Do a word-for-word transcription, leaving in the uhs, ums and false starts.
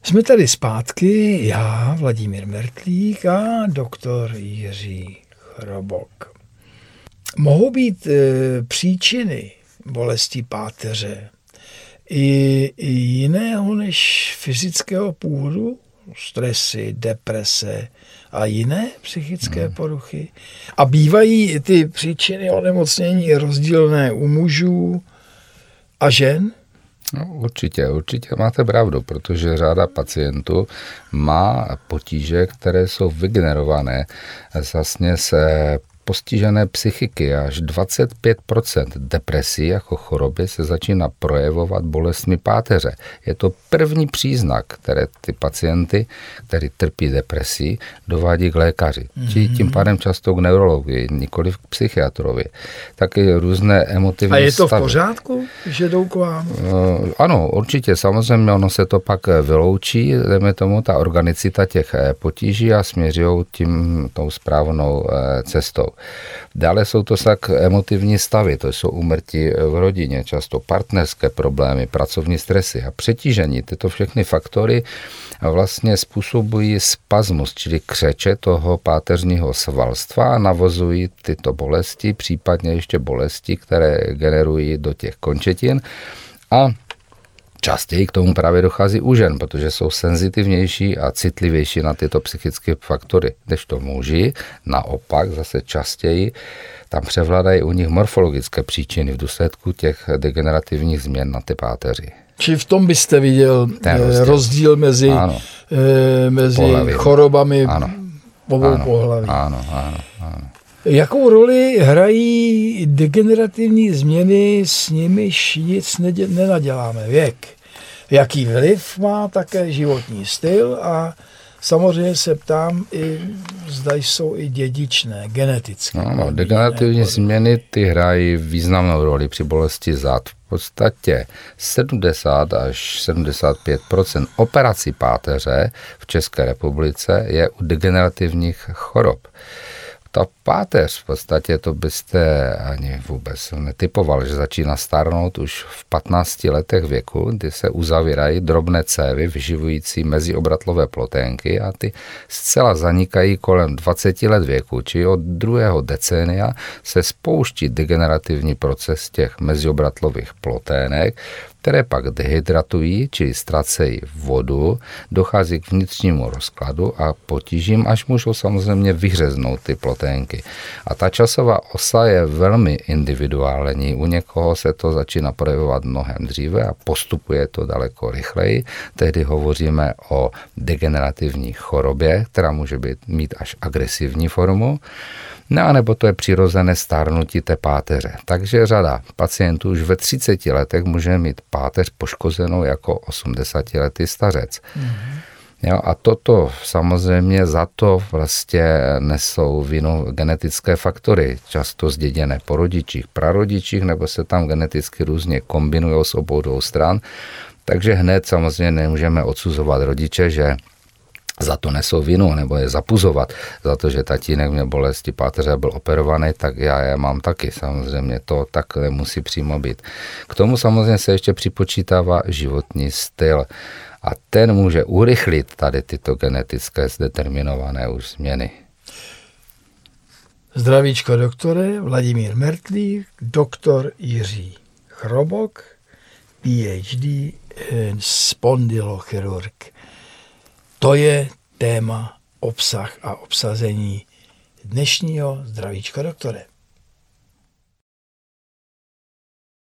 Jsme tady zpátky, já, Vladimír Mertlík a doktor Jiří Chrobok. Mohou být e, příčiny bolesti páteře i, i jiného než fyzického původu, stresy, deprese a jiné psychické hmm. poruchy. A bývají ty příčiny onemocnění rozdílné u mužů a žen? No, určitě, určitě máte pravdu, protože řada pacientů má potíže, které jsou vygenerované vlastně se postižené psychiky. Až dvacet pět procent depresí jako choroby se začíná projevovat bolestmi páteře. Je to první příznak, které ty pacienty, kteří trpí depresí, dovádí k lékaři. Mm-hmm. Tím pádem často k neurologii, nikoli k psychiatrovi. Taky různé emotivní stavy. A je to stavy. V pořádku, že jdou k vám? Uh, ano, určitě. Samozřejmě ono se to pak vyloučí, jdeme tomu, ta organicita těch potíží a směřují tím tou správnou cestou. Dále jsou to tak emotivní stavy, to jsou úmrtí v rodině, často partnerské problémy, pracovní stresy a přetížení. Tyto všechny faktory vlastně způsobují spasmus, čili křeče toho páteřního svalstva a navozují tyto bolesti, případně ještě bolesti, které generují do těch končetin a častěji k tomu právě dochází u žen, protože jsou senzitivnější a citlivější na tyto psychické faktory, než to muži. Naopak zase častěji tam převládají u nich morfologické příčiny v důsledku těch degenerativních změn na ty páteři. Či v tom byste viděl rozdíl, rozdíl mezi, e, mezi chorobami ano. obou ano. pohlaví. Ano, ano, ano. Jakou roli hrají degenerativní změny, s nimiž nic nenaděláme? Věk. Jaký vliv má také životní styl a samozřejmě se ptám, i, zda jsou i dědičné, genetické. No, no, degenerativní změny ty hrají významnou roli při bolesti zad. V podstatě sedmdesát až sedmdesát pět procent operací páteře v České republice je u degenerativních chorob. Ta páteř, v podstatě to byste ani vůbec netypoval, že začíná stárnout už v patnácti letech věku, kdy se uzavírají drobné cévy vyživující meziobratlové ploténky a ty zcela zanikají kolem dvaceti let věku, či od druhého decénia se spouští degenerativní proces těch meziobratlových plotének, které pak dehydratují, či ztracejí vodu, dochází k vnitřnímu rozkladu a potížím, až můžou samozřejmě vyhřeznout ty ploténky. A ta časová osa je velmi individuální. U někoho se to začíná projevovat mnohem dříve a postupuje to daleko rychleji. Tehdy hovoříme o degenerativní chorobě, která může být, mít až agresivní formu. No a nebo to je přirozené stárnutí té páteře. Takže řada pacientů už ve třiceti letech může mít páteř poškozenou jako osmdesátiletý stařec. Mm-hmm. Jo, a toto samozřejmě za to vlastně nesou vinu genetické faktory, často zděděné po rodičích, prarodičích, nebo se tam geneticky různě kombinují s obou dvou stran. Takže hned samozřejmě nemůžeme odsuzovat rodiče, že za to nesou vinu, nebo je zapuzovat, za to, že tatínek měl bolesti páteře a byl operovaný, tak já je mám taky. Samozřejmě to tak nemusí přímo být. K tomu samozřejmě se ještě připočítává životní styl a ten může urychlit tady tyto genetické zdeterminované už změny. Zdravíčko doktore, Vladimír Mertlík, doktor Jiří Chrobok, P H D, spondylochirurg. To je téma, obsah a obsazení dnešního Zdravíčko doktore.